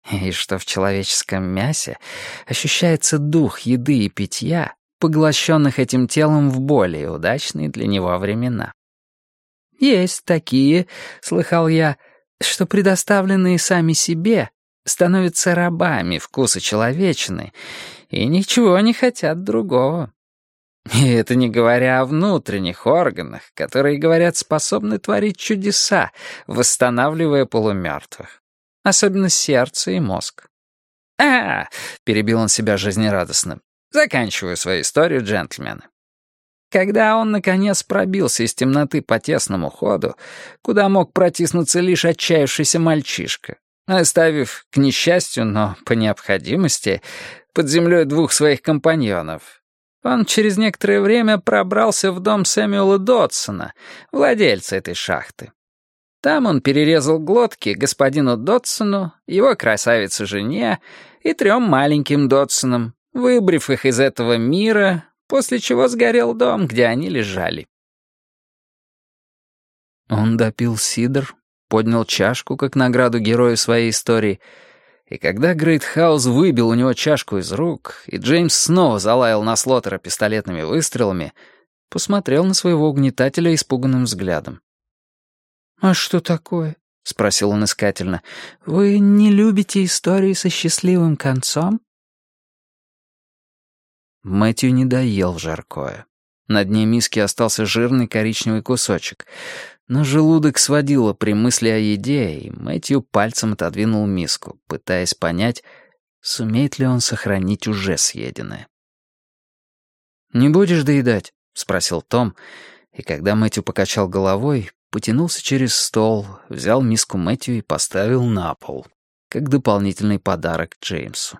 и что в человеческом мясе ощущается дух еды и питья, поглощенных этим телом в более удачные для него времена. Есть такие, слыхал я, что предоставленные сами себе становятся рабами вкуса человечины и ничего не хотят другого. И это не говоря о внутренних органах, которые, говорят, способны творить чудеса, восстанавливая полумертвых. Особенно сердце и мозг. Перебил он себя жизнерадостно. Заканчиваю свою историю, джентльмены. Когда он, наконец, пробился из темноты по тесному ходу, куда мог протиснуться лишь отчаявшийся мальчишка, оставив, к несчастью, но по необходимости, под землей двух своих компаньонов, он через некоторое время пробрался в дом Сэмюэла Дотсона, владельца этой шахты. Там он перерезал глотки господину Дотсону, его красавице-жене и 3 маленьким Дотсонам, выбрив их из этого мира, после чего сгорел дом, где они лежали. Он допил сидр, поднял чашку как награду герою своей истории, и когда Грейтхаус выбил у него чашку из рук, и Джеймс снова залаял на Слоттера пистолетными выстрелами, посмотрел на своего угнетателя испуганным взглядом. «А что такое?» — спросил он искательно. «Вы не любите истории со счастливым концом?» Мэтью не доел жаркое. На дне миски остался жирный коричневый кусочек, но желудок сводило при мысли о еде, и Мэтью пальцем отодвинул миску, пытаясь понять, сумеет ли он сохранить уже съеденное. «Не будешь доедать?» — спросил Том, и когда Мэтью покачал головой, потянулся через стол, взял миску Мэтью и поставил на пол, как дополнительный подарок Джеймсу.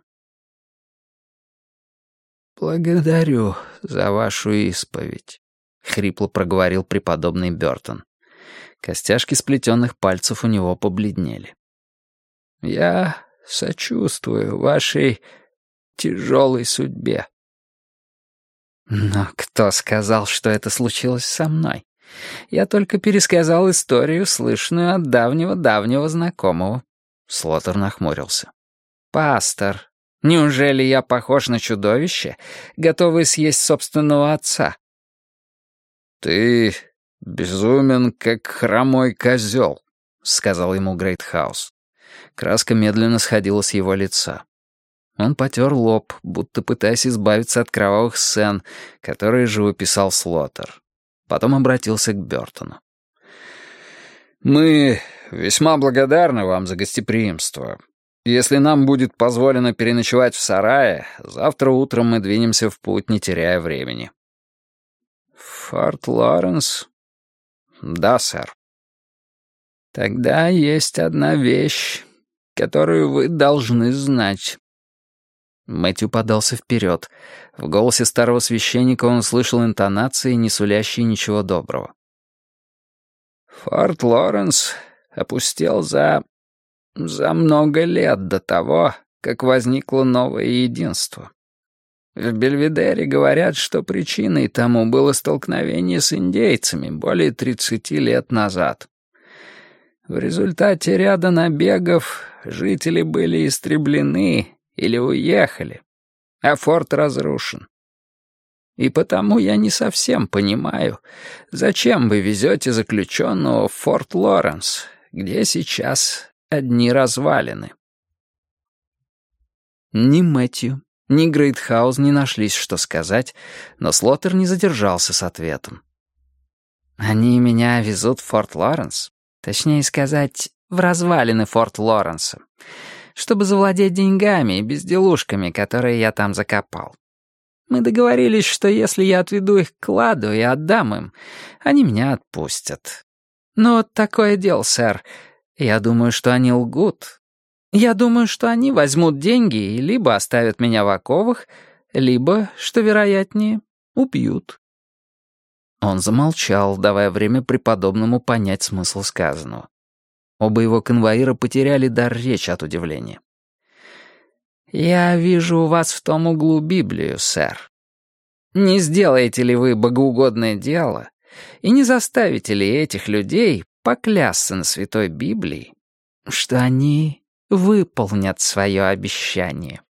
«Благодарю за вашу исповедь», — хрипло проговорил преподобный Бёртон. Костяшки сплетенных пальцев у него побледнели. «Я сочувствую вашей тяжелой судьбе». «Но кто сказал, что это случилось со мной? Я только пересказал историю, слышанную от давнего-давнего знакомого». Слоттер нахмурился. «Пастор, неужели я похож на чудовище, готовое съесть собственного отца?» «Ты безумен, как хромой козел», — сказал ему Грейтхаус. Краска медленно сходила с его лица. Он потер лоб, будто пытаясь избавиться от кровавых сцен, которые живописал Слоттер. Потом обратился к Бёртону. «Мы весьма благодарны вам за гостеприимство. Если нам будет позволено переночевать в сарае, завтра утром мы двинемся в путь, не теряя времени». «Форт Лоренс?» «Да, сэр». «Тогда есть одна вещь, которую вы должны знать». Мэтью подался вперед. В голосе старого священника он услышал интонации, не сулящие ничего доброго. «Форт Лоренс опустел за много лет до того, как возникло новое единство. В Бельведере говорят, что причиной тому было столкновение с индейцами более 30 лет назад. В результате ряда набегов жители были истреблены или уехали, а форт разрушен. И потому я не совсем понимаю, зачем вы везете заключенного в Форт Лоренс, где сейчас одни развалины». Ни Мэтью, ни Грейтхаус не нашлись, что сказать, но Слоттер не задержался с ответом. «Они меня везут в Форт Лоренс, точнее сказать, в развалины Форт Лоренса, чтобы завладеть деньгами и безделушками, которые я там закопал. Мы договорились, что если я отведу их к кладу и отдам им, они меня отпустят. Но вот такое дело, сэр. Я думаю, что они лгут. Я думаю, что они возьмут деньги и либо оставят меня в оковах, либо, что вероятнее, убьют». Он замолчал, давая время преподобному понять смысл сказанного. Оба его конвоира потеряли дар речи от удивления. «Я вижу у вас в том углу Библию, сэр. Не сделаете ли вы богоугодное дело, и не заставите ли этих людей поклясться на Святой Библии, что они выполнят свое обещание.